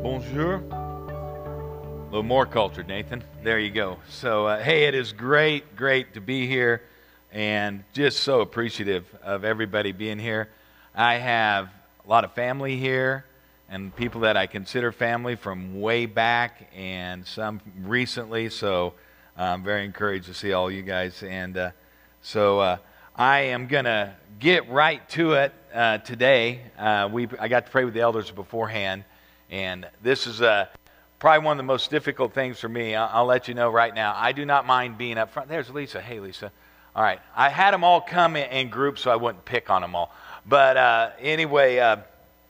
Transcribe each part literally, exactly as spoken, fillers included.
Bonjour. A little more cultured, Nathan. There you go. So, uh, hey, it is great, great to be here and just so appreciative of everybody being here. I have a lot of family here and people that I consider family from way back and some recently, so I'm very encouraged to see all you guys. And uh, so uh, I am going to get right to it uh, today. Uh, we I got to pray with the elders beforehand, and this is uh, probably one of the most difficult things for me. I'll, I'll let you know right now. I do not mind being up front. There's Lisa. Hey, Lisa. All right. I had them all come in, in groups so I wouldn't pick on them all. But uh, anyway, uh,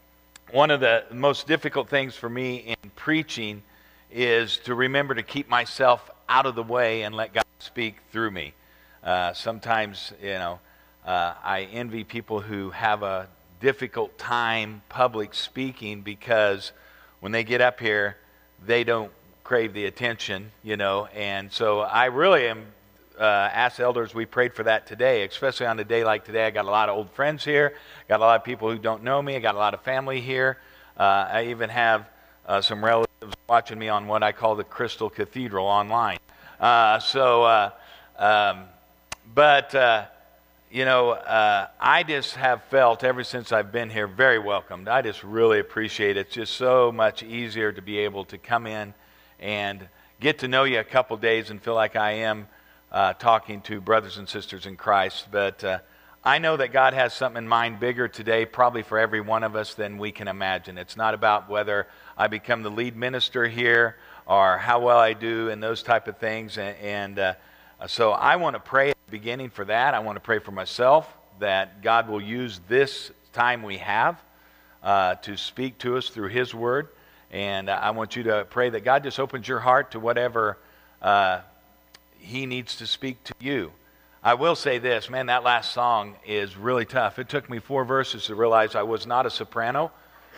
one of the most difficult things for me in preaching is to remember to keep myself out of the way and let God speak through me. Uh, sometimes, you know, uh, I envy people who have a difficult time public speaking because when they get up here, they don't crave the attention, you know. And so I really am uh, asked elders, we prayed for that today, especially on a day like today. I got a lot of old friends here, got a lot of people who don't know me, I got a lot of family here. Uh, I even have uh, some relatives watching me on what I call the Crystal Cathedral online. Uh, so, uh, um, but, uh, you know, uh, I just have felt ever since I've been here very welcomed. I just really appreciate it. It's just so much easier to be able to come in and get to know you a couple days and feel like I am uh, talking to brothers and sisters in Christ. But uh, I know that God has something in mind bigger today, probably for every one of us, than we can imagine. It's not about whether I become the lead minister here or how well I do and those type of things. And, and uh, so I want to pray at the beginning for that. I want to pray for myself that God will use this time we have uh, to speak to us through His Word. And I want you to pray that God just opens your heart to whatever uh, He needs to speak to you. I will say this, man, that last song is really tough. It took me four verses to realize I was not a soprano.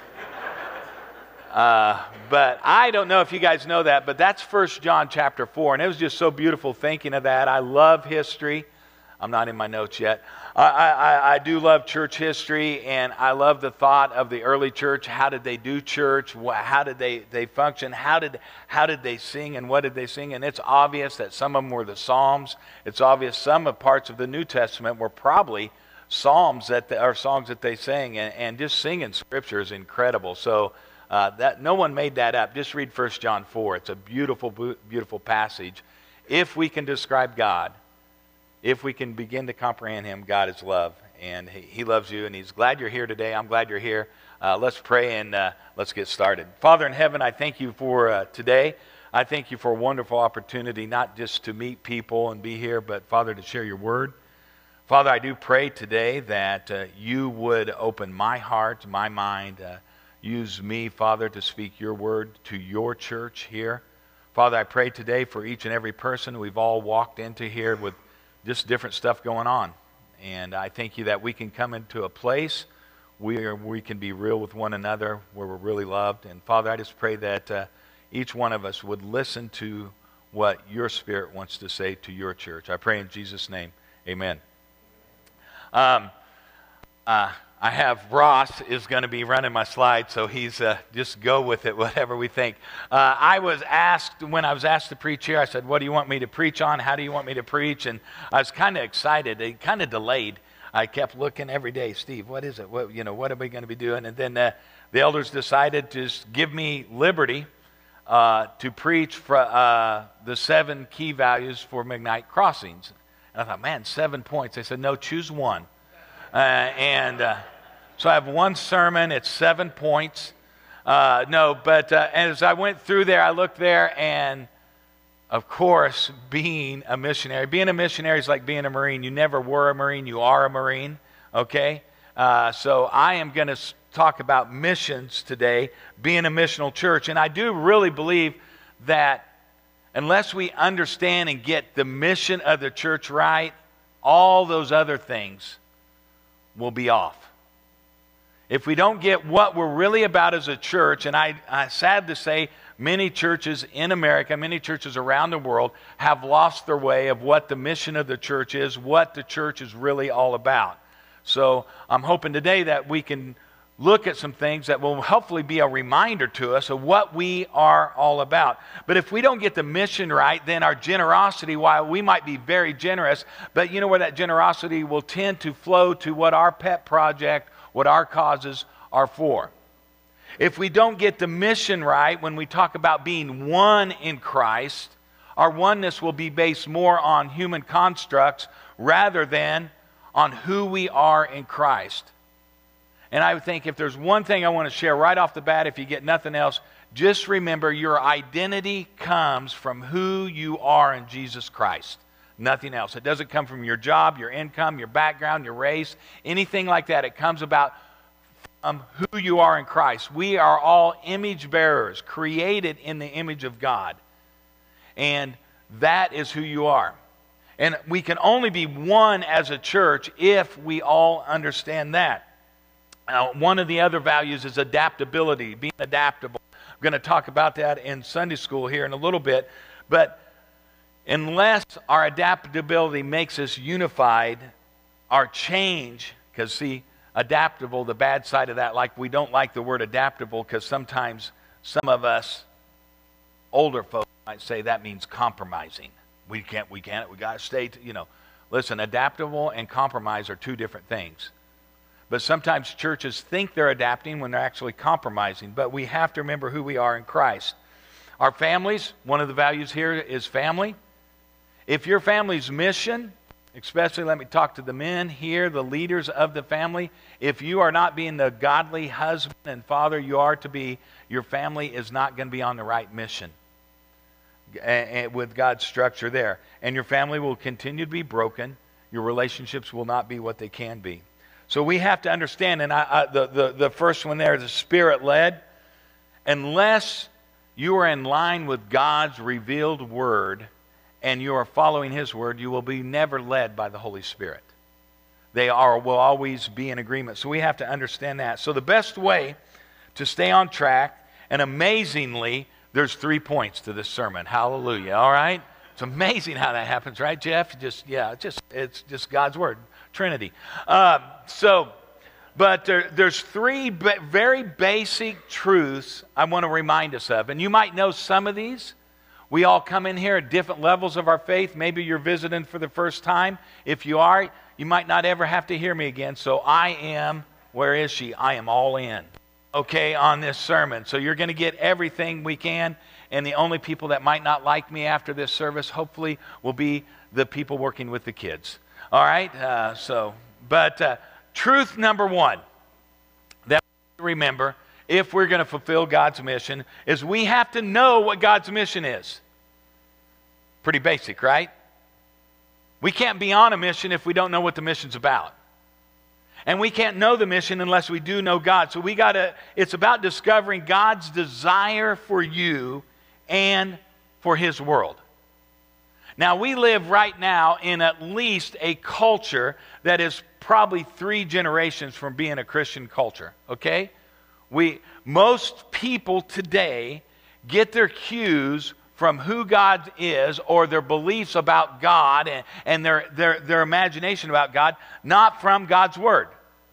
Uh, but I don't know if you guys know that, but that's First John chapter four, and it was just so beautiful thinking of that. I love history. I'm not in my notes yet. I, I, I do love church history, and I love the thought of the early church. How did they do church? How did they, they function? How did, how did they sing, and what did they sing? And it's obvious that some of them were the Psalms. It's obvious some of parts of the New Testament were probably psalms that they, or songs that they sang, and, and just singing Scripture is incredible. So uh, that no one made that up. Just read First John four. It's a beautiful, beautiful passage. If we can describe God, if we can begin to comprehend Him, God is love, and He, he loves you, and He's glad you're here today. I'm glad you're here. Uh, let's pray, and uh, let's get started. Father in heaven, I thank you for uh, today. I thank you for a wonderful opportunity, not just to meet people and be here, but, Father, to share your word. Father, I do pray today that uh, you would open my heart, my mind, uh, use me, Father, to speak your word to your church here. Father, I pray today for each and every person. We've all walked into here with just different stuff going on. And I thank you that we can come into a place where we can be real with one another, where we're really loved. And Father, I just pray that uh, each one of us would listen to what your Spirit wants to say to your church. I pray in Jesus' name, amen. Um, uh, I have Ross is going to be running my slides, so he's uh, just go with it, whatever we think. Uh, I was asked, when I was asked to preach here, I said, what do you want me to preach on? How do you want me to preach? And I was kind of excited. It kind of delayed. I kept looking every day, Steve, what is it? What, you know, what are we going to be doing? And then uh, the elders decided to just give me liberty uh, to preach for, uh, the seven key values for McKnight Crossings. And I thought, man, seven points. They said, no, choose one. Uh, and uh, so I have one sermon. It's seven points. Uh, no, but uh, as I went through there, I looked there, and of course, being a missionary. Being a missionary is like being a Marine. You never were a Marine. You are a Marine, okay? Uh, so I am going to talk about missions today, being a missional church. And I do really believe that unless we understand and get the mission of the church right, all those other things will be off. If we don't get what we're really about as a church, and I, I sad to say, many churches in America, many churches around the world have lost their way of what the mission of the church is, what the church is really all about. So I'm hoping today that we can look at some things that will hopefully be a reminder to us of what we are all about. But if we don't get the mission right, then our generosity, while we might be very generous, but you know where that generosity will tend to flow to what our pet project, what our causes are for. If we don't get the mission right when we talk about being one in Christ, our oneness will be based more on human constructs rather than on who we are in Christ. And I would think if there's one thing I want to share right off the bat, if you get nothing else, just remember your identity comes from who you are in Jesus Christ. Nothing else. It doesn't come from your job, your income, your background, your race, anything like that. It comes about from who you are in Christ. We are all image bearers, created in the image of God. And that is who you are. And we can only be one as a church if we all understand that. Now, one of the other values is adaptability, being adaptable. I'm going to talk about that in Sunday school here in a little bit. But unless our adaptability makes us unified, our change, because see, adaptable, the bad side of that, like we don't like the word adaptable because sometimes some of us older folks might say that means compromising. We can't, we can't, we got to stay, to, you know. Listen, adaptable and compromise are two different things. But sometimes churches think they're adapting when they're actually compromising. But we have to remember who we are in Christ. Our families, one of the values here is family. If your family's mission, especially let me talk to the men here, the leaders of the family, if you are not being the godly husband and father you are to be, your family is not going to be on the right mission with God's structure there. And your family will continue to be broken. Your relationships will not be what they can be. So we have to understand, and I, I, the, the, the first one there is the Spirit-led. Unless you are in line with God's revealed Word and you are following His Word, you will be never led by the Holy Spirit. They are will always be in agreement. So we have to understand that. So the best way to stay on track, and amazingly, there's three points to this sermon. Hallelujah, all right? It's amazing how that happens, right, Jeff? Just, yeah, just it's just God's Word. Trinity. Uh, so, but there, there's three ba- very basic truths I want to remind us of. And you might know some of these. We all come in here at different levels of our faith. Maybe you're visiting for the first time. If you are, you might not ever have to hear me again. So I am, where is she? I am all in, okay, on this sermon. So you're going to get everything we can. And the only people that might not like me after this service, hopefully, will be the people working with the kids. All right, uh, so, but uh, truth number one that we remember if we're going to fulfill God's mission is we have to know what God's mission is. Pretty basic, right? We can't be on a mission if we don't know what the mission's about. And we can't know the mission unless we do know God. So we got to, it's about discovering God's desire for you and for His world. Now, we live right now in at least a culture that is probably three generations from being a Christian culture, okay? We, most people today get their cues from who God is or their beliefs about God and, and their, their, their imagination about God, not from God's Word.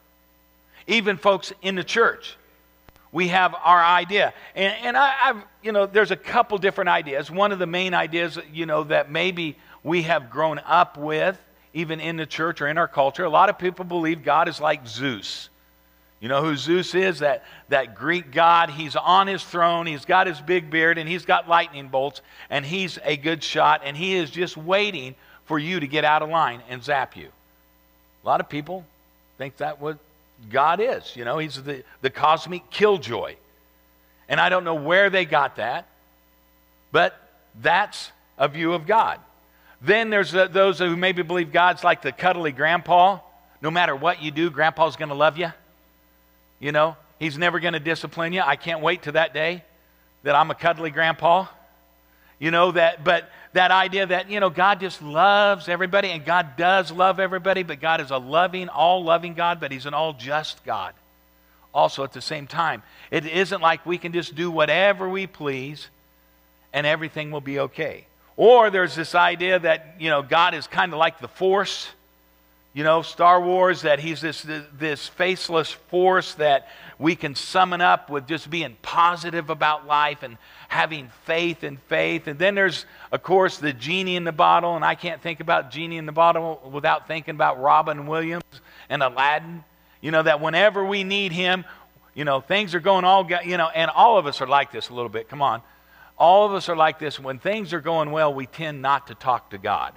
Even folks in the church. We have our idea. And, and I, I've, you know, there's a couple different ideas. One of the main ideas, you know, that maybe we have grown up with, even in the church or in our culture, a lot of people believe God is like Zeus. You know who Zeus is? That, that Greek god. He's on his throne. He's got his big beard, and he's got lightning bolts, and he's a good shot, and he is just waiting for you to get out of line and zap you. A lot of people think that what God is. You know, he's the, the cosmic killjoy. And I don't know where they got that, but that's a view of God. Then there's uh, those who maybe believe God's like the cuddly grandpa. No matter what you do, grandpa's going to love you. You know, he's never going to discipline you. I can't wait to that day that I'm a cuddly grandpa. You know, that, but that idea that, you know, God just loves everybody, and God does love everybody, but God is a loving, all-loving God, but He's an all-just God. Also, at the same time, it isn't like we can just do whatever we please and everything will be okay. Or there's this idea that, you know, God is kind of like the Force. you know, Star Wars, that he's this, this, this faceless force that we can summon up with just being positive about life and having faith in faith. And then there's, of course, the genie in the bottle, and I can't think about genie in the bottle without thinking about Robin Williams and Aladdin. You know, that whenever we need him, you know, things are going all, you know, and all of us are like this a little bit. Come on. All of us are like this. When things are going well, we tend not to talk to God.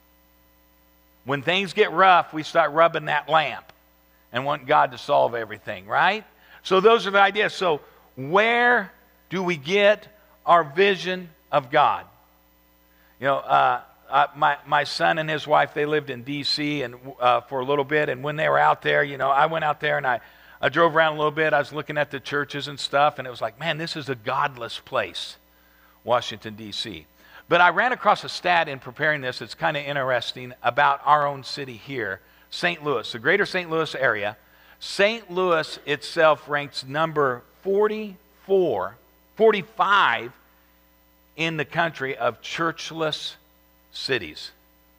When things get rough, we start rubbing that lamp and want God to solve everything, right? So those are the ideas. So where do we get our vision of God? You know, uh, uh, my, my son and his wife, they lived in D C and uh, for a little bit. And when they were out there, you know, I went out there and I, I drove around a little bit. I was looking at the churches and stuff. And it was like, man, this is a godless place, Washington, D C But I ran across a stat in preparing this. It's kind of interesting about our own city here, Saint Louis, the greater Saint Louis area. Saint Louis itself ranks number forty-four, forty-five in the country of churchless cities.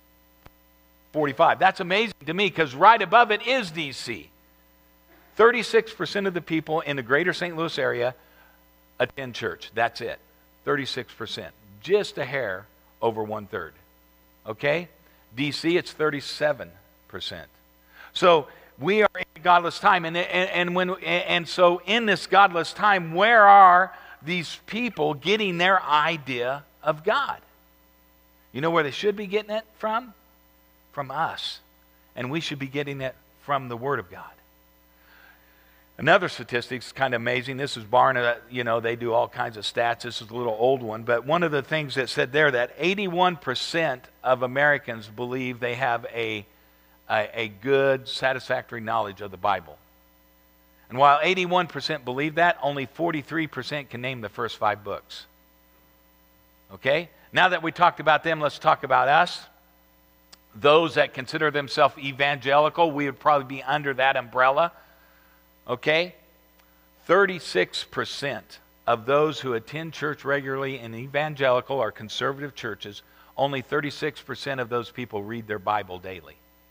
forty-five. That's amazing to me because right above it is D C thirty-six percent of the people in the greater Saint Louis area attend church. That's it. thirty-six percent. Just a hair over one-third. Okay? D C, it's thirty-seven percent. So we are in a godless time. And, and, and, when, and so in this godless time, where are these people getting their idea of God? You know where they should be getting it from? From us. And we should be getting it from the Word of God. Another statistic is kind of amazing. This is Barna, you know, they do all kinds of stats. This is a little old one. But one of the things that said there that eighty-one percent of Americans believe they have a, a, a good, satisfactory knowledge of the Bible. And while eighty-one percent believe that, only forty-three percent can name the first five books. Okay? Now that we talked about them, let's talk about us. Those that consider themselves evangelical, we would probably be under that umbrella. Okay? thirty-six percent of those who attend church regularly in evangelical or conservative churches, only thirty-six percent of those people read their Bible daily.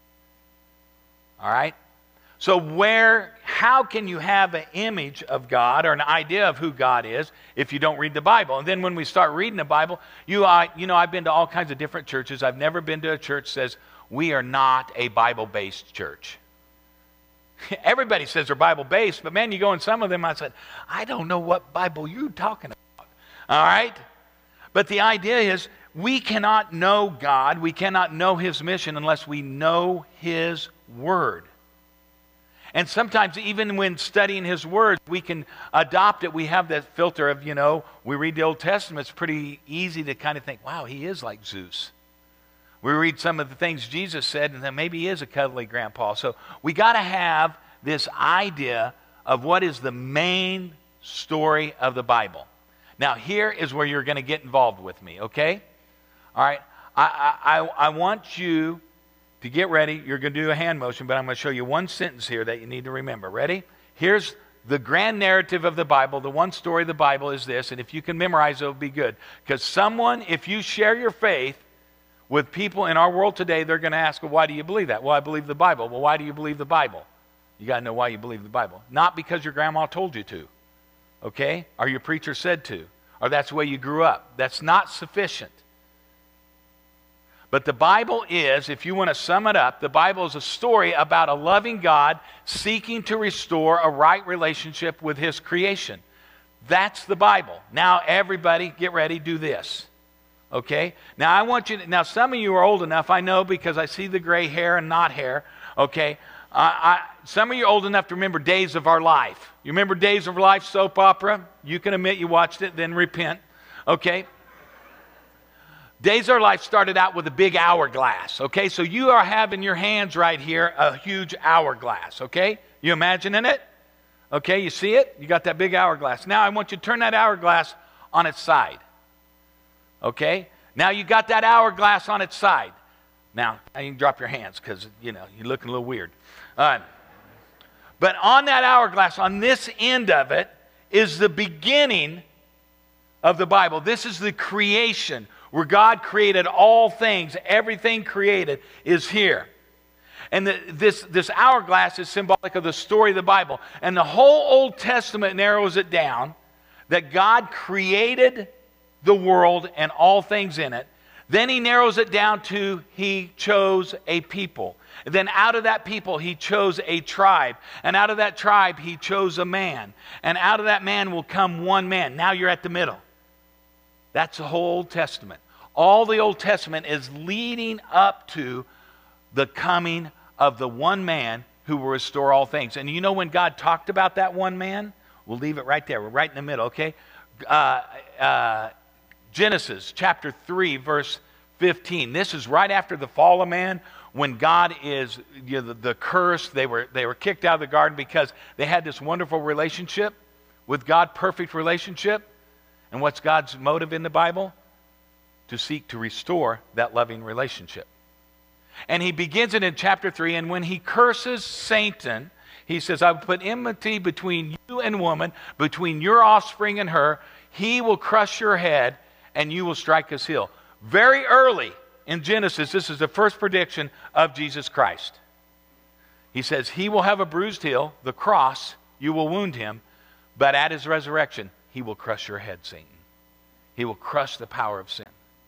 All right? So where, how can you have an image of God or an idea of who God is if you don't read the Bible? And then when we start reading the Bible, you, I, you know, I've been to all kinds of different churches. I've never been to a church that says, we are not a Bible-based church. Everybody says they're Bible-based, but man, you go in some of them, I said, I don't know what Bible you're talking about. All right? But the idea is we cannot know God, we cannot know His mission unless we know His Word. And sometimes even when studying His Word, we can adopt it. We have that filter of, you know, we read the Old Testament, it's pretty easy to kind of think, wow, he is like Zeus. We read some of the things Jesus said, and then maybe he is a cuddly grandpa. So we got to have this idea of what is the main story of the Bible. Now, here is where you're going to get involved with me, okay? All right. I, I, I want you to get ready. You're going to do a hand motion, but I'm going to show you one sentence here that you need to remember. Ready? Here's the grand narrative of the Bible. The one story of the Bible is this, and if you can memorize it, it'll be good. Because someone, if you share your faith with people in our world today, they're going to ask, well, why do you believe that? Well, I believe the Bible. Well, why do you believe the Bible? You got to know why you believe the Bible. Not because your grandma told you to, okay? Or your preacher said to, or that's the way you grew up. That's not sufficient. But the Bible is, if you want to sum it up, the Bible is a story about a loving God seeking to restore a right relationship with His creation. That's the Bible. Now, everybody, get ready, do this. Okay? Now, I want you to, now some of you are old enough, I know, because I see the gray hair and not hair, okay? Uh, I, some of you are old enough to remember Days of Our Life. You remember Days of Our Life soap opera? You can admit you watched it, then repent, okay? Days of Our Life started out with a big hourglass, okay? So you are having your hands right here, a huge hourglass, okay? You imagining it? Okay, you see it? You got that big hourglass. Now I want you to turn that hourglass on its side. Okay? Now you got that hourglass on its side. Now, you can drop your hands because, you know, you're looking a little weird. Uh, but on that hourglass, on this end of it, is the beginning of the Bible. This is the creation where God created all things. Everything created is here. And the, this, this hourglass is symbolic of the story of the Bible. And the whole Old Testament narrows it down that God created the world and all things in it. Then he narrows it down to he chose a people. And then out of that people he chose a tribe. And out of that tribe he chose a man. And out of that man will come one man. Now you're at the middle. That's the whole Old Testament. All the Old Testament is leading up to the coming of the one man who will restore all things. And you know when God talked about that one man? We'll leave it right there. We're right in the middle, okay? Uh, uh, Genesis chapter three, verse fifteen. This is right after the fall of man, when God is, you know, the, the curse. They were, they were kicked out of the garden because they had this wonderful relationship with God, perfect relationship. And what's God's motive in the Bible? To seek to restore that loving relationship. And he begins it in chapter three, and when he curses Satan, he says, I will put enmity between you and woman, between your offspring and her. He will crush your head, and you will strike his heel. Very early in Genesis, this is the first prediction of Jesus Christ. He says, he will have a bruised heel, the cross, you will wound him, but at his resurrection, he will crush your head, Satan. He will crush the power of sin.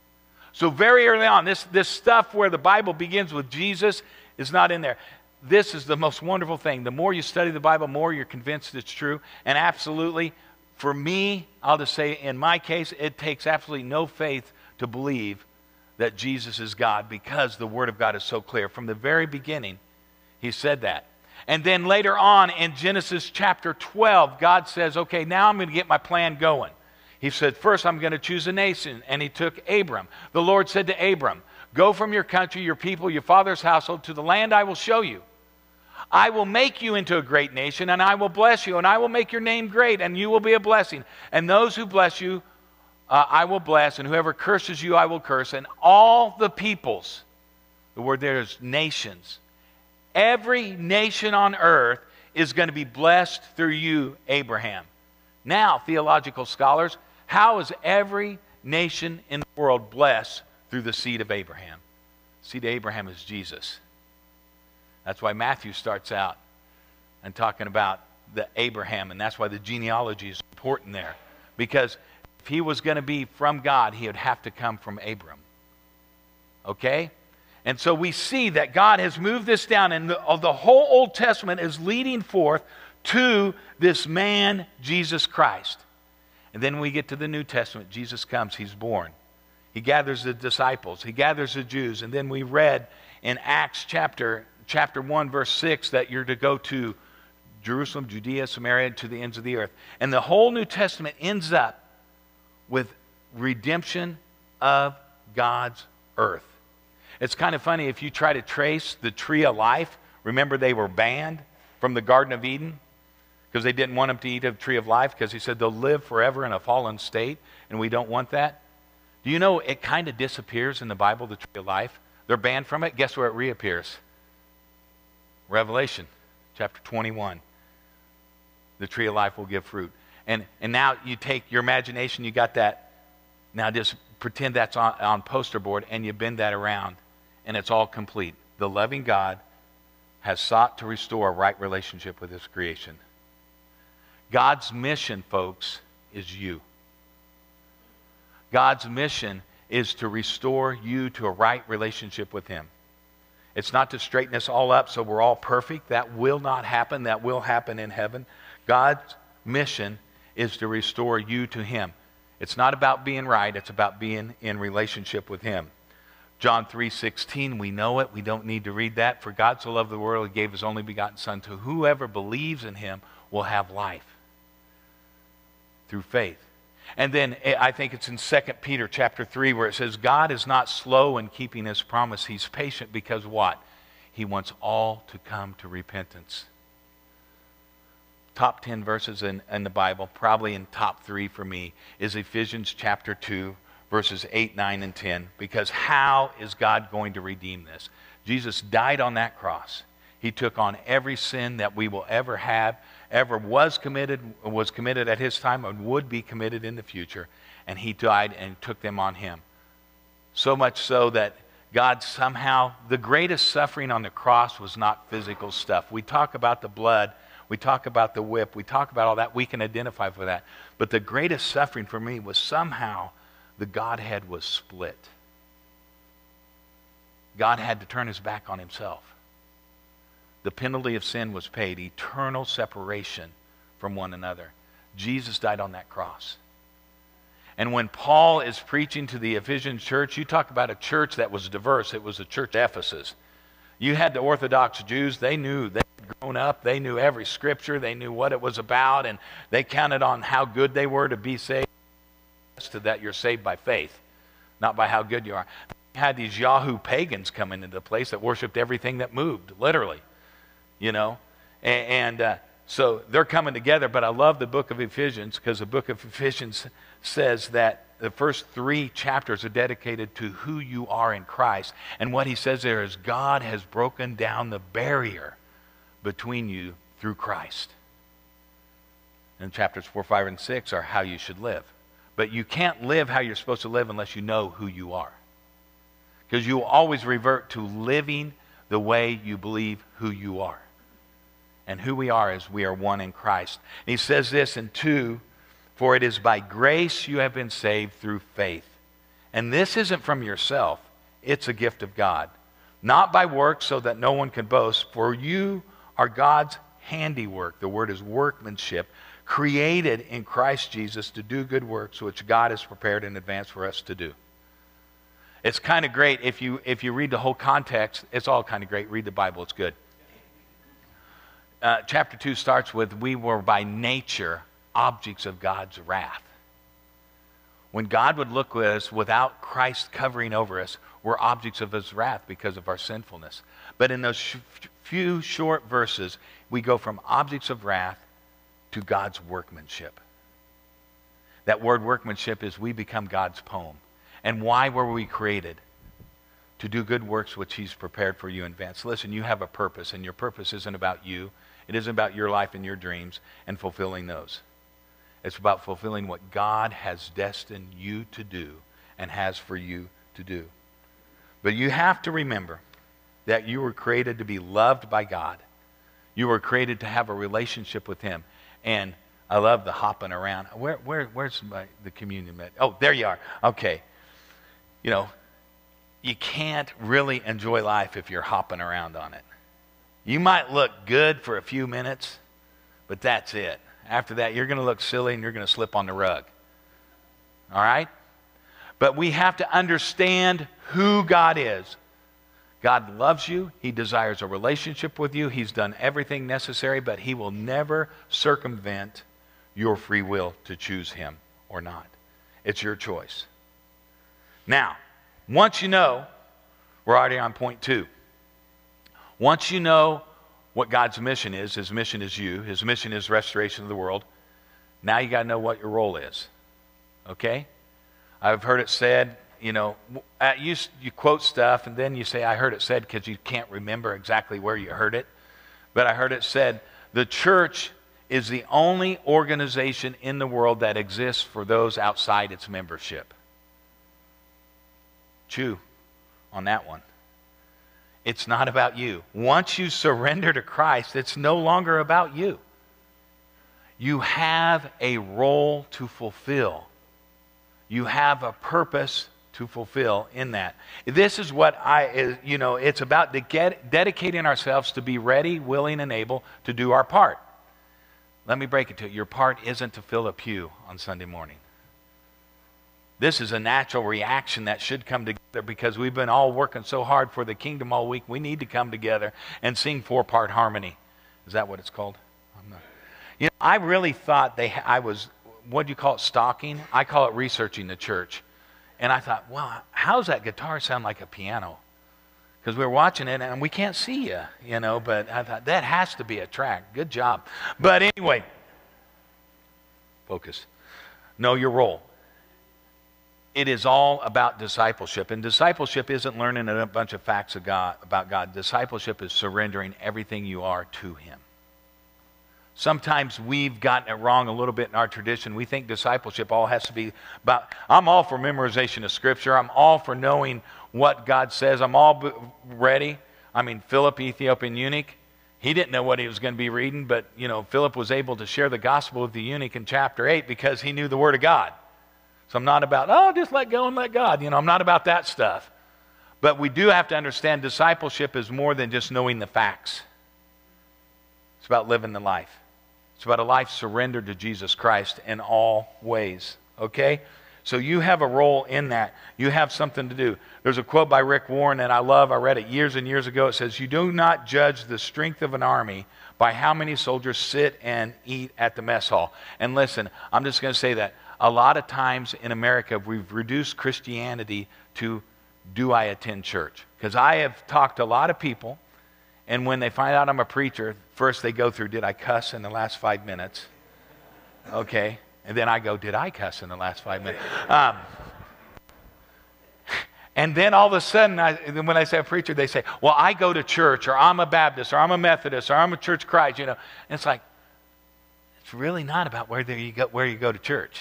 So very early on, this, this stuff where the Bible begins with Jesus is not in there. This is the most wonderful thing. The more you study the Bible, the more you're convinced it's true. And absolutely, for me, I'll just say, in my case, it takes absolutely no faith to believe that Jesus is God, because the Word of God is so clear. From the very beginning, he said that. And then later on in Genesis chapter twelve, God says, okay, now I'm going to get my plan going. He said, first I'm going to choose a nation. And he took Abram. The Lord said to Abram, go from your country, your people, your father's household, to the land I will show you. I will make you into a great nation, and I will bless you, and I will make your name great, and you will be a blessing. And those who bless you, uh, I will bless, and whoever curses you, I will curse. And all the peoples, the word there is nations, every nation on earth is going to be blessed through you, Abraham. Now, theological scholars, how is every nation in the world blessed through the seed of Abraham? The seed of Abraham is Jesus. That's why Matthew starts out and talking about the Abraham, and that's why the genealogy is important there. Because if he was going to be from God, he would have to come from Abram. Okay? And so we see that God has moved this down, and the, the whole Old Testament is leading forth to this man, Jesus Christ. And then we get to the New Testament. Jesus comes, he's born. He gathers the disciples, he gathers the Jews, and then we read in Acts chapter, chapter one, verse six, that you're to go to Jerusalem, Judea, Samaria, to the ends of the earth. And the whole New Testament ends up with redemption of God's earth. It's kind of funny if you try to trace the tree of life. Remember, they were banned from the Garden of Eden because they didn't want them to eat of the tree of life, because he said they'll live forever in a fallen state, and we don't want that. Do you know it kind of disappears in the Bible, the tree of life? They're banned from it. Guess where it reappears? Revelation chapter twenty-one. The tree of life will give fruit. And, and now you take your imagination, you got that. Now just pretend that's on, on poster board, and you bend that around, and it's all complete. The loving God has sought to restore a right relationship with his creation. God's mission, folks, is you. God's mission is to restore you to a right relationship with him. It's not to straighten us all up so we're all perfect. That will not happen. That will happen in heaven. God's mission is to restore you to him. It's not about being right. It's about being in relationship with him. John three sixteen, we know it. We don't need to read that. For God so loved the world, he gave his only begotten Son, to whoever believes in him will have life through faith. And then I think it's in Second Peter chapter three where it says, God is not slow in keeping his promise. He's patient because what? He wants all to come to repentance. Top ten verses in, in the Bible, probably in top three for me, is Ephesians chapter two, verses eight, nine, and ten. Because how is God going to redeem this? Jesus died on that cross. He took on every sin that we will ever have, ever was committed, was committed at his time, and would be committed in the future. And he died and took them on him. So much so that God somehow, the greatest suffering on the cross was not physical stuff. We talk about the blood, we talk about the whip, we talk about all that, we can identify with that. But the greatest suffering for me was somehow the Godhead was split. God had to turn his back on himself. The penalty of sin was paid, eternal separation from one another. Jesus died on that cross. And when Paul is preaching to the Ephesian church, you talk about a church that was diverse. It was the church of Ephesus. You had the Orthodox Jews. They knew, they had grown up. They knew every scripture. They knew what it was about. And they counted on how good they were to be saved. To that you're saved by faith, not by how good you are. You had these Yahoo pagans coming into the place that worshipped everything that moved, literally. You know, and, and uh, so they're coming together. But I love the book of Ephesians because the book of Ephesians says that the first three chapters are dedicated to who you are in Christ. And what he says there is God has broken down the barrier between you through Christ. And chapters four, five, and six are how you should live. But you can't live how you're supposed to live unless you know who you are. Because you will always revert to living the way you believe who you are. And who we are is we are one in Christ. And he says this in two, for it is by grace you have been saved through faith. And this isn't from yourself, it's a gift of God. Not by works so that no one can boast, for you are God's handiwork. The word is workmanship, created in Christ Jesus to do good works which God has prepared in advance for us to do. It's kind of great if you if you read the whole context. It's all kind of great. Read the Bible. It's good. Uh, chapter two starts with, we were by nature objects of God's wrath. When God would look at us without Christ covering over us, we're objects of his wrath because of our sinfulness. But in those sh- few short verses, we go from objects of wrath to God's workmanship. That word workmanship is we become God's poem. And why were we created? To do good works which he's prepared for you in advance. Listen, you have a purpose, and your purpose isn't about you. It isn't about your life and your dreams and fulfilling those. It's about fulfilling what God has destined you to do and has for you to do. But you have to remember that you were created to be loved by God. You were created to have a relationship with him. And I love the hopping around. Where, where, where's my, the communion mat? Oh, there you are. Okay. You know, you can't really enjoy life if you're hopping around on it. You might look good for a few minutes, but that's it. After that, you're going to look silly and you're going to slip on the rug. All right? But we have to understand who God is. God loves you. He desires a relationship with you. He's done everything necessary, but he will never circumvent your free will to choose him or not. It's your choice. Now, once you know, we're already on point two. Once you know what God's mission is, his mission is you, his mission is restoration of the world, now you got to know what your role is. Okay? I've heard it said, you know, you, you quote stuff and then you say, I heard it said, because you can't remember exactly where you heard it. But I heard it said, the church is the only organization in the world that exists for those outside its membership. Chew on that one. It's not about you. Once you surrender to Christ, it's no longer about you. You have a role to fulfill. You have a purpose to fulfill in that. This is what I, you know, it's about to get, dedicating ourselves to be ready, willing, and able to do our part. Let me break it to you. Your part isn't to fill a pew on Sunday morning. This is a natural reaction that should come together because we've been all working so hard for the kingdom all week. We need to come together and sing four-part harmony. Is that what it's called? I'm not. You know, I really thought they. I was, what do you call it, stalking? I call it researching the church. And I thought, well, how does that guitar sound like a piano? Because we were watching it and we can't see you, you know. But I thought, that has to be a track. Good job. But anyway, focus. Know your role. It is all about discipleship. And discipleship isn't learning a bunch of facts of God, about God. Discipleship is surrendering everything you are to him. Sometimes we've gotten it wrong a little bit in our tradition. We think discipleship all has to be about, I'm all for memorization of Scripture. I'm all for knowing what God says. I'm all b- ready. I mean, Philip, Ethiopian eunuch, he didn't know what he was going to be reading, but, you know, Philip was able to share the gospel with the eunuch in chapter eight because he knew the Word of God. So I'm not about, oh, just let go and let God. You know, I'm not about that stuff. But we do have to understand discipleship is more than just knowing the facts. It's about living the life. It's about a life surrendered to Jesus Christ in all ways. Okay? So you have a role in that. You have something to do. There's a quote by Rick Warren that I love. I read it years and years ago. It says, you do not judge the strength of an army by how many soldiers sit and eat at the mess hall. And listen, I'm just going to say that. A lot of times in America, we've reduced Christianity to, do I attend church? Because I have talked to a lot of people, and when they find out I'm a preacher, first they go through, did I cuss in the last five minutes? Okay. And then I go, did I cuss in the last five minutes? Um, and then all of a sudden, I, when I say a preacher, they say, well, I go to church, or I'm a Baptist, or I'm a Methodist, or I'm a Church of Christ, you know. And it's like, it's really not about where you go, where you go to church.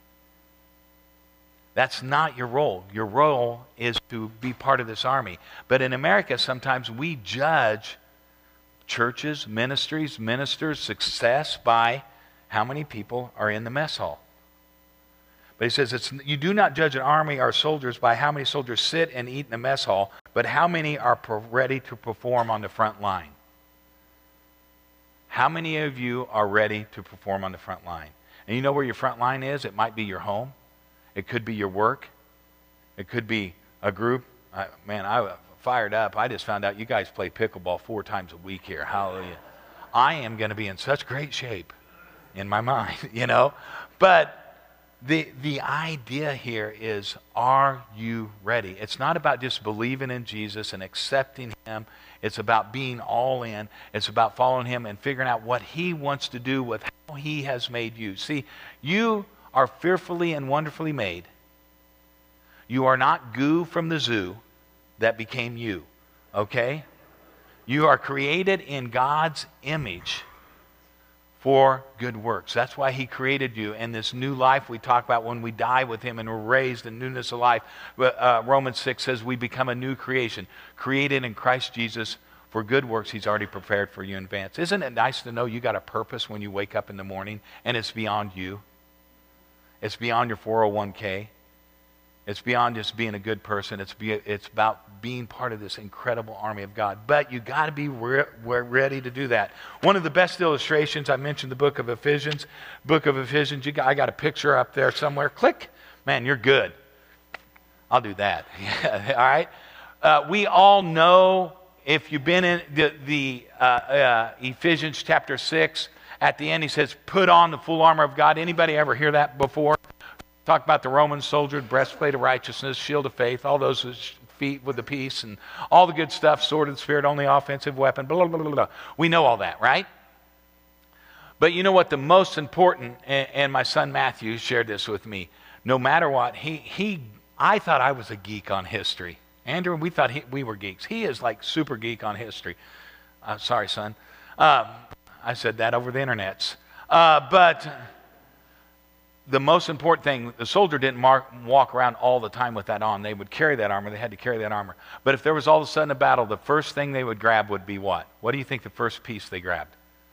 That's not your role. Your role is to be part of this army. But in America, sometimes we judge churches, ministries, ministers' success by how many people are in the mess hall. But he says, it's, you do not judge an army or soldiers by how many soldiers sit and eat in the mess hall, but how many are per- ready to perform on the front line. How many of you are ready to perform on the front line? And you know where your front line is? It might be your home. It could be your work. It could be a group. I, man, I fired up. I just found out you guys play pickleball four times a week here. Hallelujah. I am going to be in such great shape in my mind, you know. But the, the idea here is, are you ready? It's not about just believing in Jesus and accepting Him. It's about being all in. It's about following Him and figuring out what He wants to do with how He has made you. See, you are fearfully and wonderfully made. You are not goo from the zoo that became you, okay? You are created in God's image for good works. That's why He created you. And this new life we talk about when we die with Him and we're raised in newness of life. Uh, Romans six says we become a new creation, created in Christ Jesus for good works He's already prepared for you in advance. Isn't it nice to know you got a purpose when you wake up in the morning and it's beyond you? It's beyond your four oh one k. It's beyond just being a good person. It's be, it's about being part of this incredible army of God. But you got to be re- ready to do that. One of the best illustrations, I mentioned the book of Ephesians. Book of Ephesians, you got, I got a picture up there somewhere. Click. Man, you're good. I'll do that. All right? Uh, we all know, if you've been in the, the uh, uh, Ephesians chapter six, at the end he says, put on the full armor of God. Anybody ever hear that before? Talk about the Roman soldier, breastplate of righteousness, shield of faith, all those feet with the peace, and all the good stuff, sword of the Spirit, only offensive weapon, blah, blah, blah, blah. We know all that, right? But you know what the most important, and, and my son Matthew shared this with me, no matter what, he, he I thought I was a geek on history. Andrew, we thought he, we were geeks. He is like super geek on history. Uh, sorry, son. Um, I said that over the internets. Uh, but the most important thing, the soldier didn't mark, walk around all the time with that on. They would carry that armor. They had to carry that armor. But if there was all of a sudden a battle, the first thing they would grab would be what? What do you think the first piece they grabbed?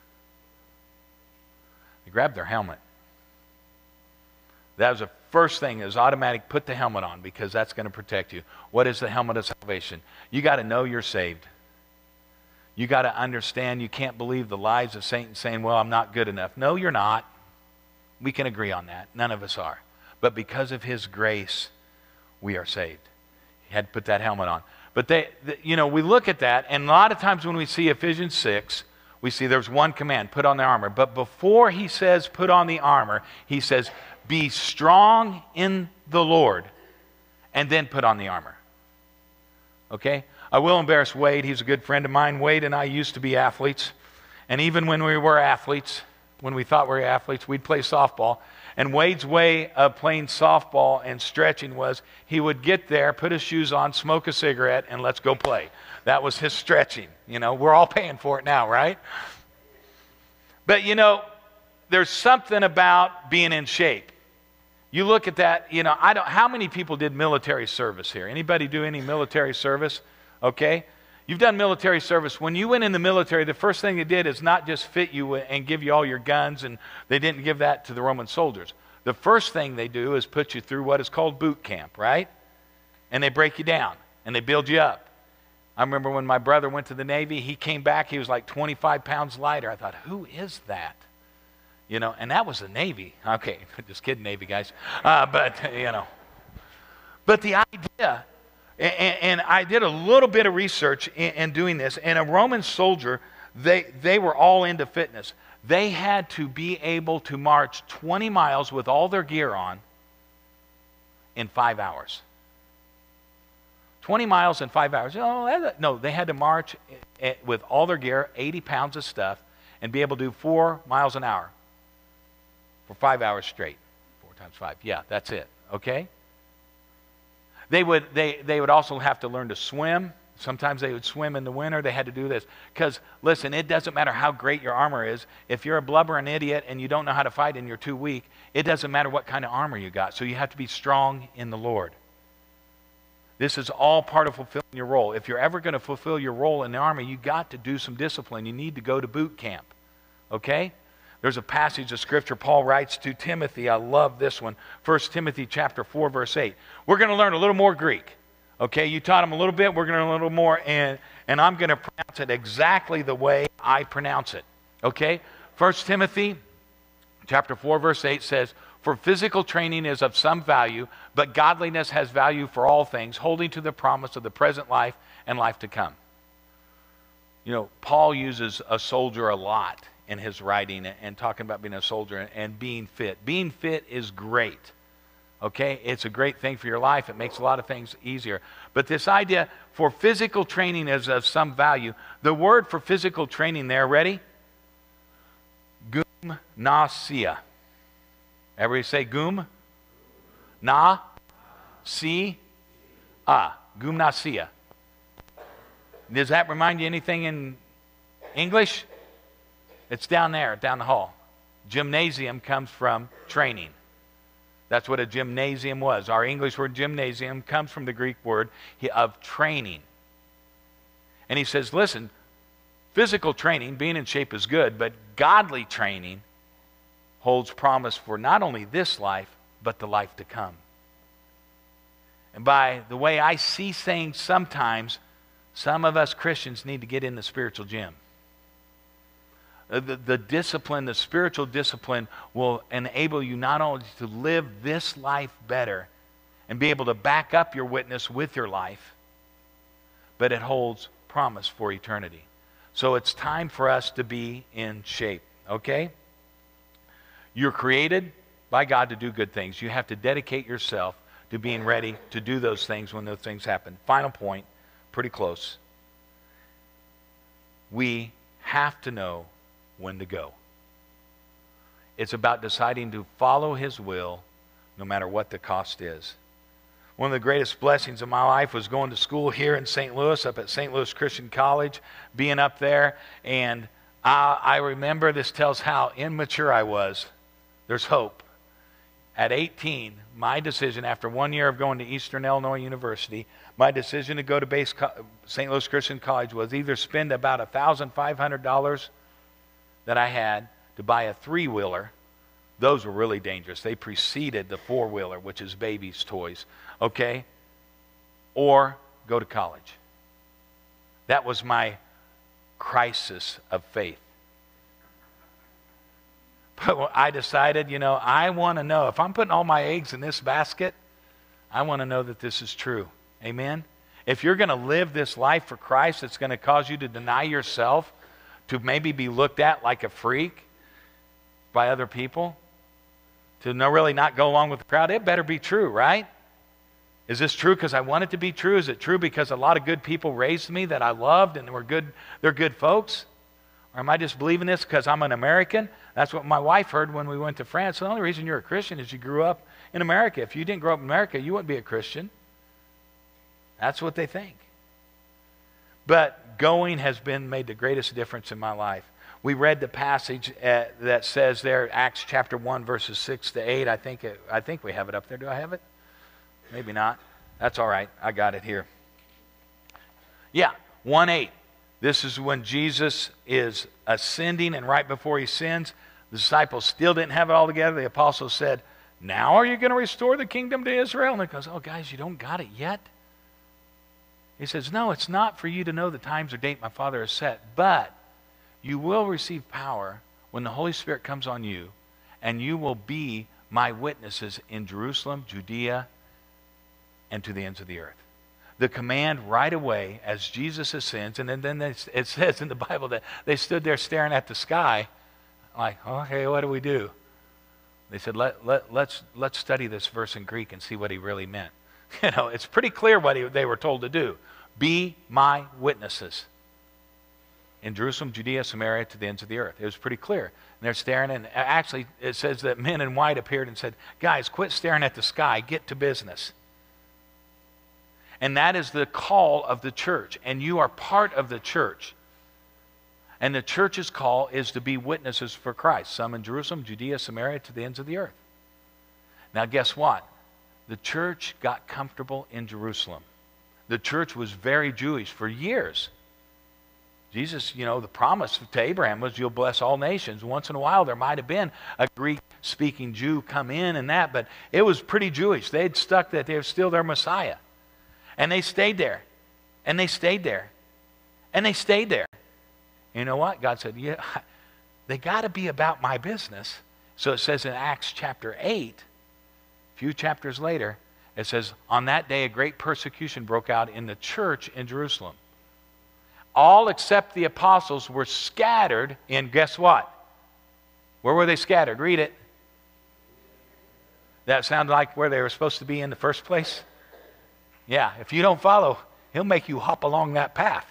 They grabbed their helmet. That was the first thing, is automatic, put the helmet on, because that's going to protect you. What is the helmet of salvation? You got to know you're saved. You got to understand you can't believe the lies of Satan saying, well, I'm not good enough. No, you're not. We can agree on that. None of us are. But because of His grace, we are saved. He had to put that helmet on. But they, the, you know, we look at that, and a lot of times when we see Ephesians six, we see there's one command, put on the armor. But before he says put on the armor, he says be strong in the Lord, and then put on the armor. Okay? I will embarrass Wade. He's a good friend of mine. Wade and I used to be athletes. And even when we were athletes, when we thought we were athletes, we'd play softball. And Wade's way of playing softball and stretching was he would get there, put his shoes on, smoke a cigarette, and let's go play. That was his stretching. You know, we're all paying for it now, right? But, you know, there's something about being in shape. You look at that, you know, I don't, how many people did military service here? Anybody do any military service? Okay. You've done military service. When you went in the military, the first thing they did is not just fit you and give you all your guns, and they didn't give that to the Roman soldiers. The first thing they do is put you through what is called boot camp, right? And they break you down, and they build you up. I remember when my brother went to the Navy, he came back, he was like twenty-five pounds lighter. I thought, who is that? You know, and that was the Navy. Okay, just kidding, Navy guys. Uh, but, you know. But the idea... And, and I did a little bit of research in, in doing this. And a Roman soldier, they, they were all into fitness. They had to be able to march twenty miles with all their gear on in five hours. twenty miles in five hours. Oh, no, they had to march with all their gear, eighty pounds of stuff, and be able to do four miles an hour for five hours straight. Four times five. Yeah, that's it. Okay? They would, they, they would also have to learn to swim. Sometimes they would swim in the winter. They had to do this. Because, listen, it doesn't matter how great your armor is. If you're a blubbering idiot and you don't know how to fight and you're too weak, it doesn't matter what kind of armor you got. So you have to be strong in the Lord. This is all part of fulfilling your role. If you're ever going to fulfill your role in the army, you got to do some discipline. You need to go to boot camp. Okay? There's a passage of Scripture Paul writes to Timothy. I love this one. First Timothy chapter four, verse eight. We're going to learn a little more Greek. Okay, you taught him a little bit. We're going to learn a little more, and, and I'm going to pronounce it exactly the way I pronounce it. Okay? First Timothy chapter four, verse eight says, "For physical training is of some value, but godliness has value for all things, holding to the promise of the present life and life to come." You know, Paul uses a soldier a lot in his writing and talking about being a soldier and being fit. Being fit is great. Okay? It's a great thing for your life. It makes a lot of things easier. But this idea for physical training is of some value. The word for physical training there, ready? Gymnasia. Everybody say gum? Na? Si? Ah. Gymnasia. Does that remind you anything in English? It's down there, down the hall. Gymnasium comes from training. That's what a gymnasium was. Our English word gymnasium comes from the Greek word of training. And he says, listen, physical training, being in shape is good, but godly training holds promise for not only this life, but the life to come. And by the way I see things sometimes, some of us Christians need to get in the spiritual gym. The, the discipline, the spiritual discipline will enable you not only to live this life better and be able to back up your witness with your life, but it holds promise for eternity. So it's time for us to be in shape, okay? You're created by God to do good things. You have to dedicate yourself to being ready to do those things when those things happen. Final point, pretty close. We have to know when to go. It's about deciding to follow His will no matter what the cost is. One of the greatest blessings of my life was going to school here in Saint Louis, up at Saint Louis Christian College, being up there, and I, I remember, this tells how immature I was. There's hope. At eighteen, my decision, after one year of going to Eastern Illinois University, my decision to go to base Saint Louis Christian College was either spend about one thousand five hundred dollars that I had to buy a three-wheeler. Those were really dangerous. They preceded the four-wheeler, which is babies' toys, okay? Or go to college. That was my crisis of faith. But I decided, you know, I want to know, if I'm putting all my eggs in this basket, I want to know that this is true. Amen? If you're going to live this life for Christ, it's going to cause you to deny yourself, to maybe be looked at like a freak by other people, to no, really not go along with the crowd, it better be true, right? Is this true because I want it to be true? Is it true because a lot of good people raised me that I loved and were good, they're good folks? Or am I just believing this because I'm an American? That's what my wife heard when we went to France. The only reason you're a Christian is you grew up in America. If you didn't grow up in America, you wouldn't be a Christian. That's what they think. But going has been made the greatest difference in my life. We read the passage uh, that says there, Acts chapter one, verses six to eight. I think, it, I think we have it up there. Do I have it? Maybe not. That's all right. I got it here. Yeah, one eight. This is when Jesus is ascending, and right before he ascends, the disciples still didn't have it all together. The apostles said, now are you going to restore the kingdom to Israel? And it goes, oh, guys, you don't got it yet? He says, no, it's not for you to know the times or date my Father has set, but you will receive power when the Holy Spirit comes on you, and you will be my witnesses in Jerusalem, Judea, and to the ends of the earth. The command right away as Jesus ascends, and then, then they, it says in the Bible that they stood there staring at the sky like, okay, what do we do? They said, let, let, let's, let's study this verse in Greek and see what he really meant. You know, it's pretty clear what he, they were told to do. Be my witnesses in Jerusalem, Judea, Samaria, to the ends of the earth. It was pretty clear. And they're staring, and actually it says that men in white appeared and said, guys, quit staring at the sky, get to business. And that is the call of the church, and you are part of the church. And the church's call is to be witnesses for Christ, some in Jerusalem, Judea, Samaria, to the ends of the earth. Now guess what? The church got comfortable in Jerusalem. The church was very Jewish for years. Jesus, you know, the promise to Abraham was you'll bless all nations. Once in a while there might have been a Greek-speaking Jew come in and that, but it was pretty Jewish. They'd stuck that they were still their Messiah. And they stayed there. And they stayed there. And they stayed there. You know what? God said, yeah, they got to be about my business. So it says in Acts chapter eight, a few chapters later, it says, on that day a great persecution broke out in the church in Jerusalem. All except the apostles were scattered in, guess what? Where were they scattered? Read it. That sounded like where they were supposed to be in the first place? Yeah, if you don't follow, he'll make you hop along that path.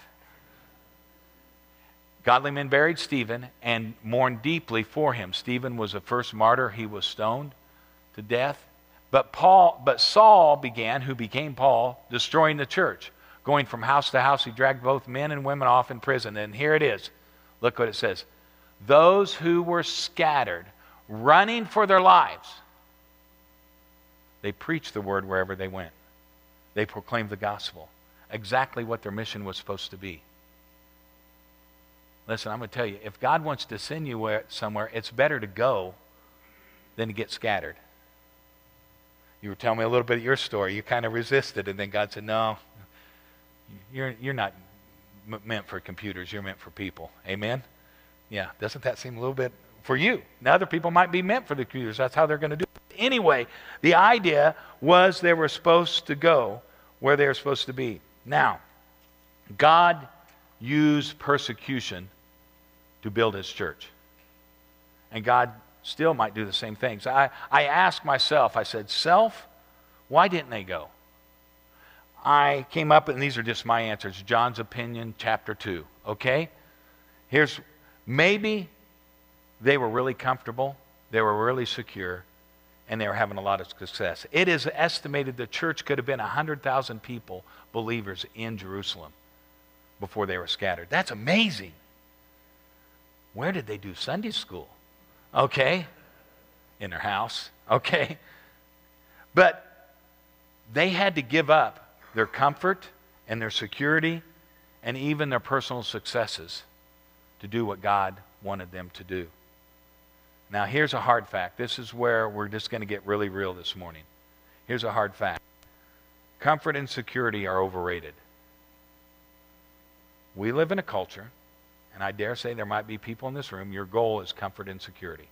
Godly men buried Stephen and mourned deeply for him. Stephen was the first martyr. He was stoned to death. But Paul, but Saul began, who became Paul, destroying the church. Going from house to house, he dragged both men and women off in prison. And here it is. Look what it says. Those who were scattered, running for their lives, they preached the word wherever they went. They proclaimed the gospel. Exactly what their mission was supposed to be. Listen, I'm going to tell you, if God wants to send you where, somewhere, it's better to go than to get scattered. You were telling me a little bit of your story. You kind of resisted, and then God said, no, you're, you're not m- meant for computers. You're meant for people. Amen? Yeah, doesn't that seem a little bit for you? Now, other people might be meant for the computers. That's how they're going to do it. Anyway, the idea was they were supposed to go where they were supposed to be. Now, God used persecution to build his church. And God still might do the same things. I, I asked myself, I said, self, why didn't they go? I came up, and these are just my answers. John's opinion, chapter two. Okay? Here's, maybe they were really comfortable, they were really secure, and they were having a lot of success. It is estimated the church could have been one hundred thousand people, believers in Jerusalem, before they were scattered. That's amazing. Where did they do Sunday school? Okay. In their house. Okay. But they had to give up their comfort and their security and even their personal successes to do what God wanted them to do. Now, here's a hard fact. This is where we're just going to get really real this morning. Here's a hard fact. Comfort and security are overrated. We live in a culture, and I dare say there might be people in this room, your goal is comfort and security.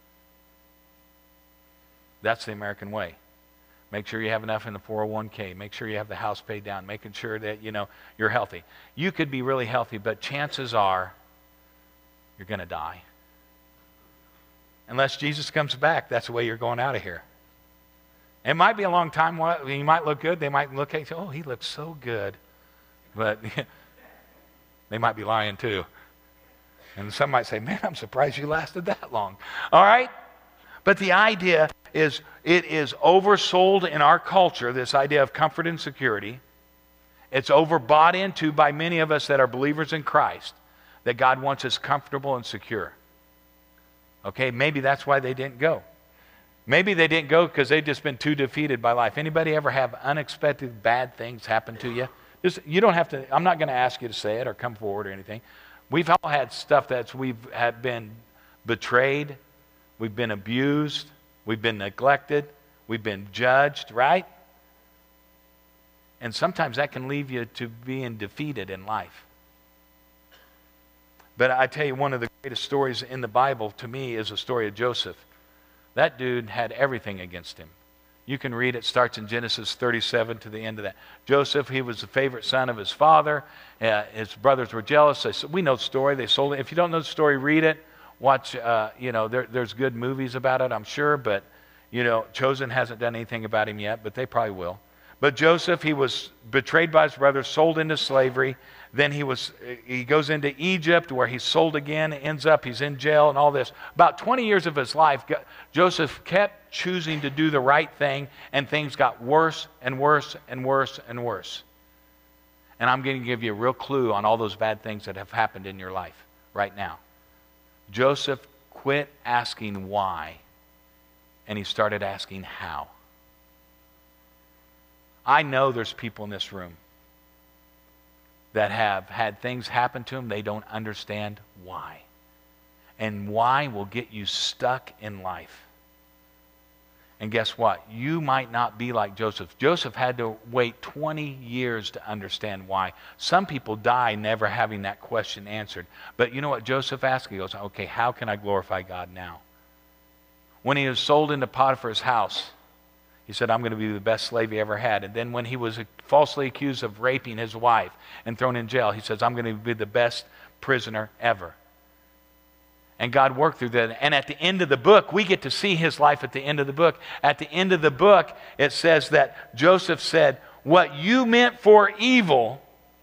That's the American way. Make sure you have enough in the four oh one k. Make sure you have the house paid down. Making sure that, you know, you're healthy. You could be really healthy, but chances are you're going to die. Unless Jesus comes back, that's the way you're going out of here. It might be a long time. You might look good. They might look at you and say, oh, he looks so good. But they might be lying too. And some might say, man, I'm surprised you lasted that long. All right? But the idea is, it is oversold in our culture, this idea of comfort and security. It's overbought into by many of us that are believers in Christ. that God wants us comfortable and secure. Okay, maybe that's why they didn't go. Maybe they didn't go because they've just been too defeated by life. Anybody ever have unexpected bad things happen to you? Just, you don't have to, I'm not going to ask you to say it or come forward or anything. We've all had stuff that's, we've had been betrayed, we've been abused, we've been neglected, we've been judged, right? And sometimes that can leave you to being defeated in life. But I tell you, one of the greatest stories in the Bible to me is the story of Joseph. That dude had everything against him. You can read it, starts in Genesis thirty-seven to the end of that. Joseph, he was the favorite son of his father. Uh, his brothers were jealous. They, we know the story. They sold it. If you don't know the story, read it. Watch, uh, you know, there, there's good movies about it, I'm sure. But, you know, Chosen hasn't done anything about him yet, but they probably will. But Joseph, he was betrayed by his brothers, sold into slavery. Then he was he goes into Egypt where he's sold again, ends up, he's in jail and all this. About twenty years of his life, Joseph kept choosing to do the right thing, and things got worse and worse and worse and worse. And I'm going to give you a real clue on all those bad things that have happened in your life right now. Joseph quit asking why, and he started asking how. I know there's people in this room that have had things happen to them, they don't understand why. And why will get you stuck in life. And guess what? You might not be like Joseph. Joseph had to wait twenty years to understand why. Some people die never having that question answered. But you know what Joseph asked? He goes, okay, how can I glorify God now? When he was sold into Potiphar's house, he said, I'm going to be the best slave he ever had. And then when he was falsely accused of raping his wife and thrown in jail, he says, I'm going to be the best prisoner ever. And God worked through that. And at the end of the book, we get to see his life at the end of the book. At the end of the book, it says that Joseph said, what you meant for evil,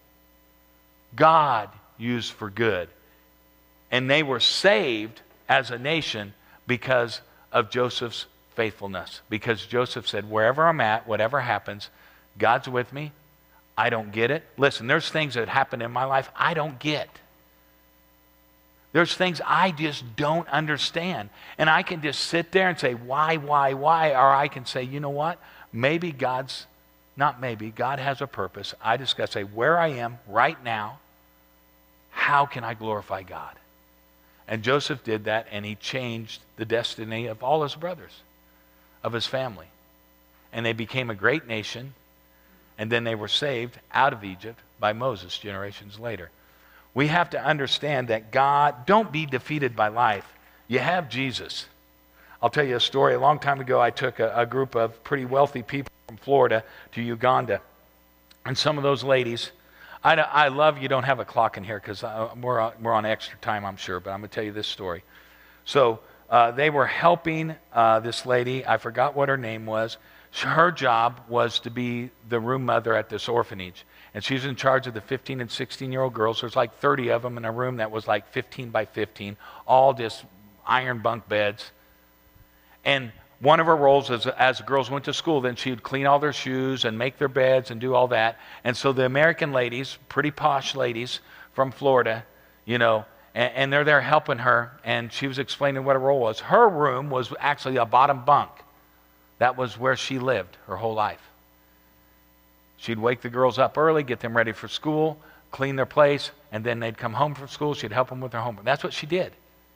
God used for good. And they were saved as a nation because of Joseph's faithfulness. Because Joseph said, wherever I'm at, whatever happens, God's with me. I don't get it. Listen, there's things that happen in my life I don't get. There's things I just don't understand. And I can just sit there and say, why, why, why? Or I can say, you know what? Maybe God's, not maybe, God has a purpose. I just got to say, where I am right now, how can I glorify God? And Joseph did that, and he changed the destiny of all his brothers, of his family. And they became a great nation, and then they were saved out of Egypt by Moses generations later. We have to understand that God, don't be defeated by life. You have Jesus. I'll tell you a story. A long time ago, I took a, a group of pretty wealthy people from Florida to Uganda. And some of those ladies, I, I love you don't have a clock in here because we're, on, we're on extra time, I'm sure, but I'm going to tell you this story. So uh, they were helping uh, this lady. I forgot what her name was. Her job was to be the room mother at this orphanage. And she was in charge of the fifteen and sixteen-year-old girls. There's like thirty of them in a room that was like fifteen by fifteen, all just iron bunk beds. And one of her roles as, as the girls went to school, then she would clean all their shoes and make their beds and do all that. And so the American ladies, pretty posh ladies from Florida, you know, and, and they're there helping her. And she was explaining what her role was. Her room was actually a bottom bunk. That was where she lived her whole life. She'd wake the girls up early, get them ready for school, clean their place, and then they'd come home from school. She'd help them with their homework. That's what she did.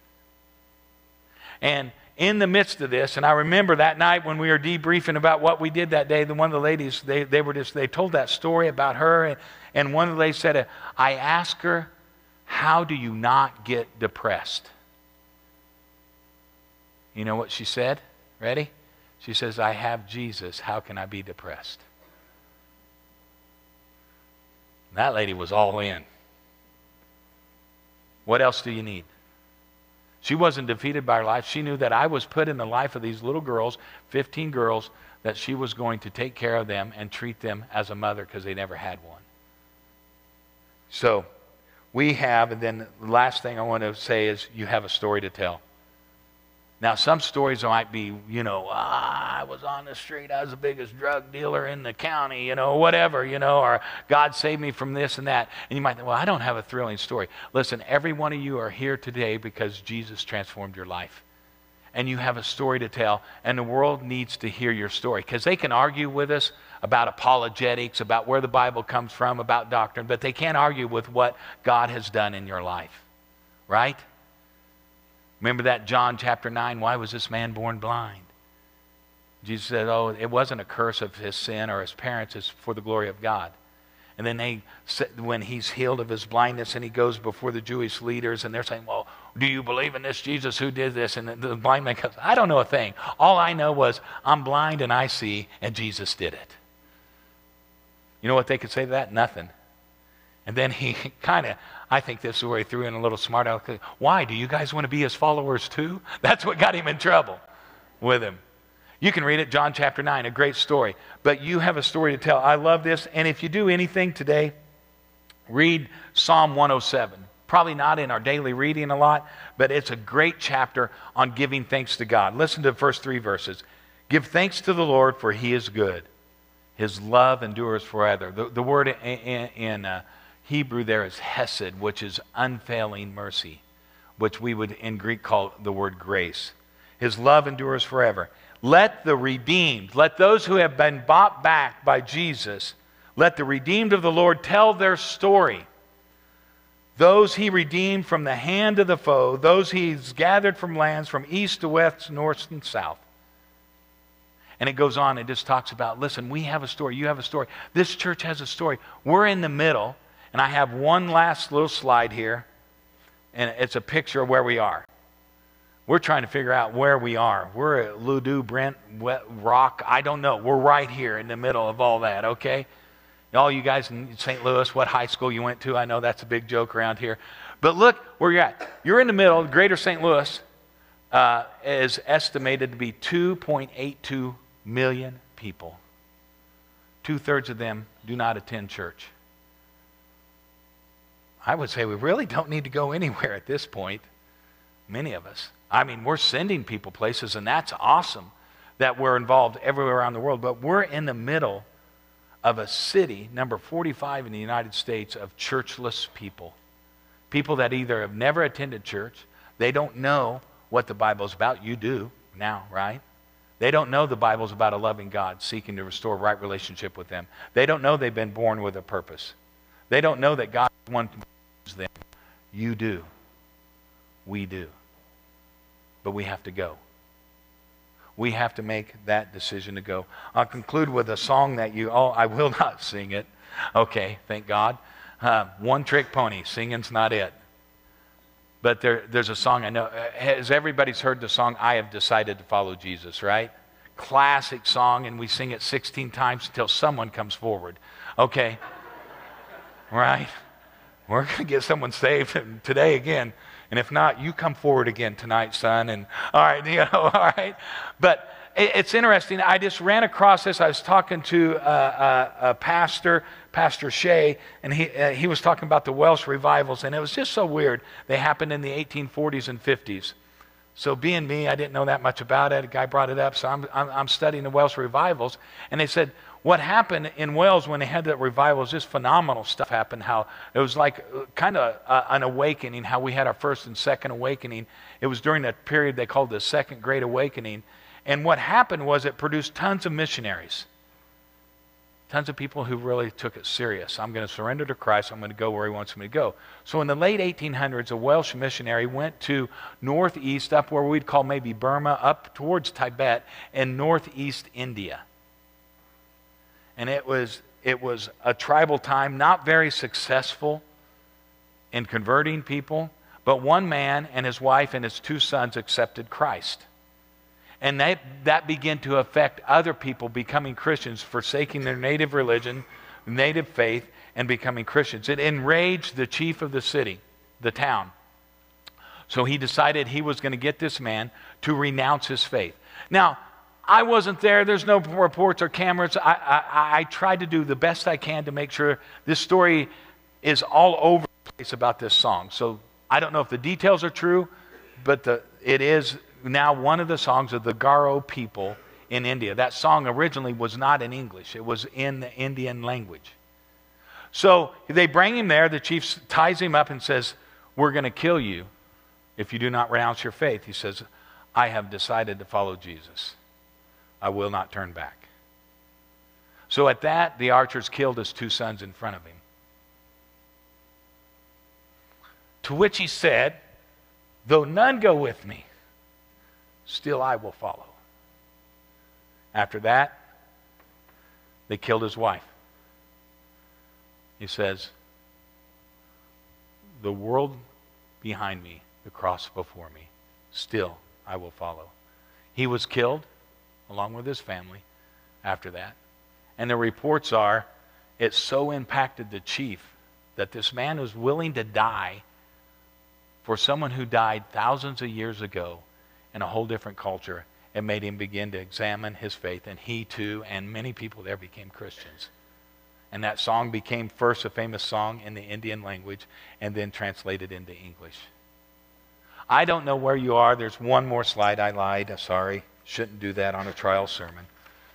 And in the midst of this, and I remember that night when we were debriefing about what we did that day, the one of the ladies, they, they were just, they told that story about her, and, and one of the ladies said, I asked her, how do you not get depressed? You know what she said? Ready? She says, I have Jesus. How can I be depressed? That lady was all in. What else do you need? She wasn't defeated by her life. She knew that I was put in the life of these little girls, fifteen girls, that she was going to take care of them and treat them as a mother because they never had one. So we have, and then the last thing I want to say is you have a story to tell. Now, some stories might be, you know, ah, I was on the street, I was the biggest drug dealer in the county, you know, whatever, you know, or God saved me from this and that. And you might think, well, I don't have a thrilling story. Listen, every one of you are here today because Jesus transformed your life. And you have a story to tell, and the world needs to hear your story. Because they can argue with us about apologetics, about where the Bible comes from, about doctrine, but they can't argue with what God has done in your life. Right? Remember that John chapter nine, why was this man born blind? Jesus said, oh, it wasn't a curse of his sin or his parents, it's for the glory of God. And then they, when he's healed of his blindness and he goes before the Jewish leaders and they're saying, well, do you believe in this Jesus who did this? And the blind man goes, I don't know a thing. All I know was I'm blind and I see and Jesus did it. You know what they could say to that? Nothing. And then he kind of, I think this is where he threw in a little smart aleck. Why? Do you guys want to be his followers too? That's what got him in trouble with him. You can read it, John chapter nine, a great story. But you have a story to tell. I love this. And if you do anything today, read Psalm one oh seven. Probably not in our daily reading a lot, but it's a great chapter on giving thanks to God. Listen to the first three verses. Give thanks to the Lord, for he is good. His love endures forever. The, the word in, in, in uh, Hebrew there is hesed, which is unfailing mercy, which we would in Greek call the word grace. His love endures forever. Let the redeemed, let those who have been bought back by Jesus, let the redeemed of the Lord tell their story. Those he redeemed from the hand of the foe, those he's gathered from lands from east to west, north and south. And it goes on, it just talks about, listen, we have a story, you have a story. This church has a story. We're in the middle, and I have one last little slide here, and it's a picture of where we are. We're trying to figure out where we are. We're at Loudoun, Brent, Rock, I don't know. We're right here in the middle of all that, okay? All you guys in Saint Louis, what high school you went to, I know that's a big joke around here. But look where you're at. You're in the middle. Greater Saint Louis uh, is estimated to be two point eight two million people. Two-thirds of them do not attend church. I would say we really don't need to go anywhere at this point, many of us. I mean, we're sending people places, and that's awesome that we're involved everywhere around the world, but we're in the middle of a city, number forty-five in the United States, of churchless people. People that either have never attended church, they don't know what the Bible's about. You do now, right? They don't know the Bible's about a loving God seeking to restore right relationship with them. They don't know they've been born with a purpose. They don't know that God wants to use them. You do. We do. But we have to go. We have to make that decision to go. I'll conclude with a song that you, oh, I will not sing it. Okay, thank God. Uh, One Trick Pony, singing's not it. But there, there's a song I know. Has everybody's heard the song, I Have Decided to Follow Jesus, right? Classic song, and we sing it sixteen times until someone comes forward. Okay? Right? We're going to get someone saved today again. And if not, you come forward again tonight, son. And all right, you know, all right. But it, it's interesting. I just ran across this. I was talking to a, a, a pastor, Pastor Shea, and he uh, he was talking about the Welsh revivals, and it was just so weird. They happened in the eighteen forties and fifties. So being me, I didn't know that much about it. A guy brought it up, so I'm I'm, I'm studying the Welsh revivals, and they said, what happened in Wales when they had that revival was just phenomenal stuff happened. How it was like kind of a, an awakening, how we had our first and second awakening. It was during that period they called the Second Great Awakening. And what happened was it produced tons of missionaries. Tons of people who really took it serious. I'm going to surrender to Christ. I'm going to go where he wants me to go. So in the late eighteen hundreds, a Welsh missionary went to northeast, up where we'd call maybe Burma, up towards Tibet, and northeast India. And it was, it was a tribal time, not very successful in converting people, but one man and his wife and his two sons accepted Christ. And that, that began to affect other people becoming Christians, forsaking their native religion, native faith, and becoming Christians. It enraged the chief of the city, the town. So he decided he was going to get this man to renounce his faith. Now, I wasn't there. There's no reports or cameras. I, I, I tried to do the best I can to make sure this story is all over the place about this song. So I don't know if the details are true, but the, it is now one of the songs of the Garo people in India. That song originally was not in English. It was in the Indian language. So they bring him there. The chief ties him up and says, we're going to kill you if you do not renounce your faith. He says, I have decided to follow Jesus. I will not turn back. So at that, the archers killed his two sons in front of him. To which he said, though none go with me, still I will follow. After that, they killed his wife. He says, the world behind me, the cross before me, still I will follow. He was killed along with his family after that. And the reports are, it so impacted the chief that this man was willing to die for someone who died thousands of years ago in a whole different culture. It made him begin to examine his faith, and he too, and many people there became Christians. And that song became first a famous song in the Indian language and then translated into English. I don't know where you are. There's one more slide. I lied. Sorry. Shouldn't do that on a trial sermon.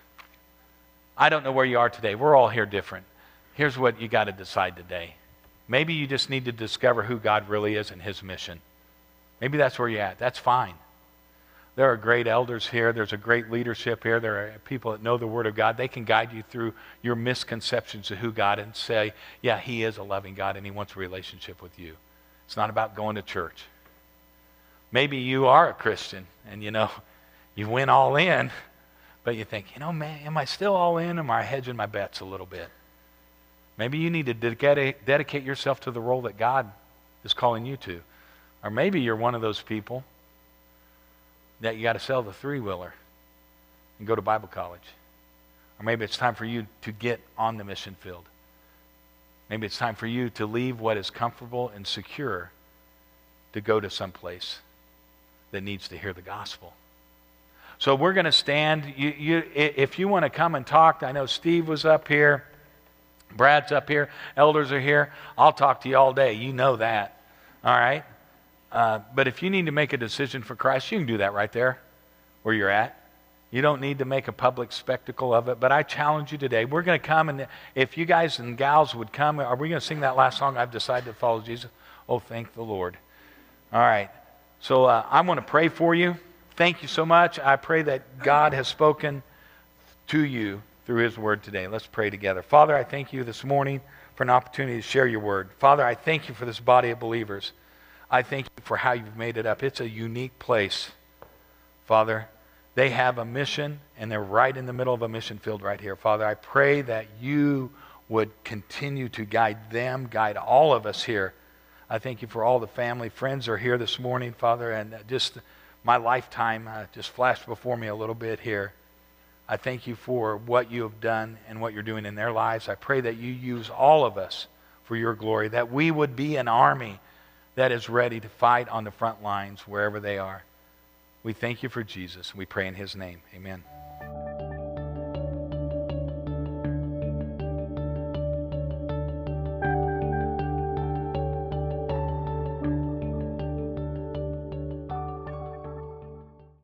I don't know where you are today. We're all here different. Here's what you got to decide today. Maybe you just need to discover who God really is and his mission. Maybe that's where you're at. That's fine. There are great elders here. There's a great leadership here. There are people that know the Word of God. They can guide you through your misconceptions of who God is and say, yeah, he is a loving God and he wants a relationship with you. It's not about going to church. Maybe you are a Christian and, you know, you went all in, but you think, you know, man, am I still all in or am I hedging my bets a little bit? Maybe you need to dedicate, dedicate yourself to the role that God is calling you to. Or maybe you're one of those people that you got to sell the three-wheeler and go to Bible college. Or maybe it's time for you to get on the mission field. Maybe it's time for you to leave what is comfortable and secure to go to some place that needs to hear the gospel. So we're going to stand. You, you, if you want to come and talk, I know Steve was up here. Brad's up here. Elders are here. I'll talk to you all day. You know that. All right? Uh, but if you need to make a decision for Christ, you can do that right there where you're at. You don't need to make a public spectacle of it. But I challenge you today. We're going to come, and if you guys and gals would come, are we going to sing that last song, I've decided to follow Jesus? Oh, thank the Lord. All right. So uh, I want to pray for you. Thank you so much. I pray that God has spoken to you through his word today. Let's pray together. Father, I thank you this morning for an opportunity to share your word. Father, I thank you for this body of believers. I thank you for how you've made it up. It's a unique place, Father. They have a mission, and they're right in the middle of a mission field right here. Father, I pray that you would continue to guide them, guide all of us here. I thank you for all the family, friends are here this morning, Father, and just my lifetime uh, just flashed before me a little bit here. I thank you for what you have done and what you're doing in their lives. I pray that you use all of us for your glory, that we would be an army that is ready to fight on the front lines wherever they are. We thank you for Jesus, and we pray in his name. Amen.